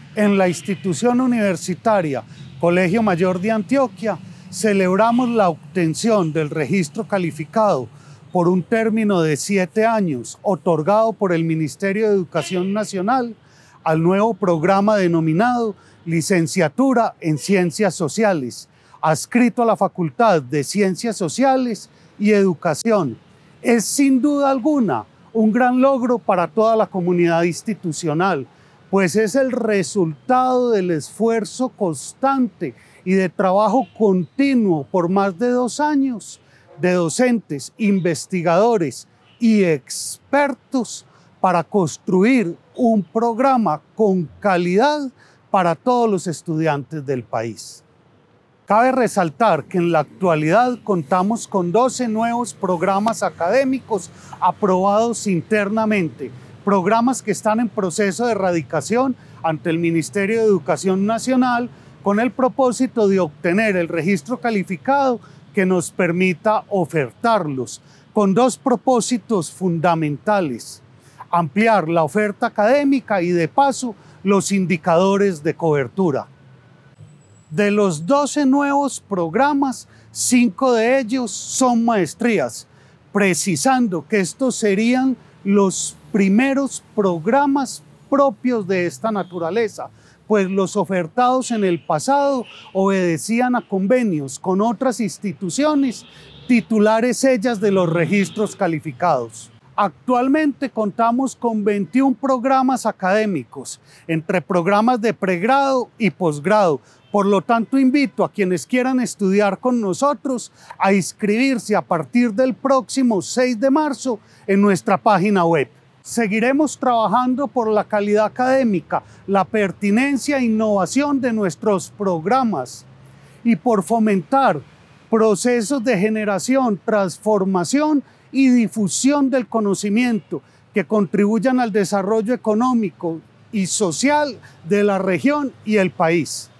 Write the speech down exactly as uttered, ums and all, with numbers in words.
En la institución universitaria Colegio Mayor de Antioquia celebramos la obtención del registro calificado por un término de siete años otorgado por el Ministerio de Educación Nacional al nuevo programa denominado Licenciatura en Ciencias Sociales, adscrito a la Facultad de Ciencias Sociales y Educación. Es sin duda alguna un gran logro para toda la comunidad institucional, pues es el resultado del esfuerzo constante y de trabajo continuo por más de dos años de docentes, investigadores y expertos para construir un programa con calidad para todos los estudiantes del país. Cabe resaltar que en la actualidad contamos con doce nuevos programas académicos aprobados internamente, programas que están en proceso de erradicación ante el Ministerio de Educación Nacional con el propósito de obtener el registro calificado que nos permita ofertarlos, con dos propósitos fundamentales: ampliar la oferta académica y de paso los indicadores de cobertura. De los doce nuevos programas, cinco de ellos son maestrías, precisando que estos serían los primeros programas propios de esta naturaleza, pues los ofertados en el pasado obedecían a convenios con otras instituciones, titulares ellas de los registros calificados. Actualmente contamos con veintiún programas académicos, entre programas de pregrado y posgrado. Por lo tanto, invito a quienes quieran estudiar con nosotros a inscribirse a partir del próximo seis de marzo en nuestra página web. Seguiremos trabajando por la calidad académica, la pertinencia e innovación de nuestros programas y por fomentar procesos de generación, transformación y difusión del conocimiento que contribuyan al desarrollo económico y social de la región y el país.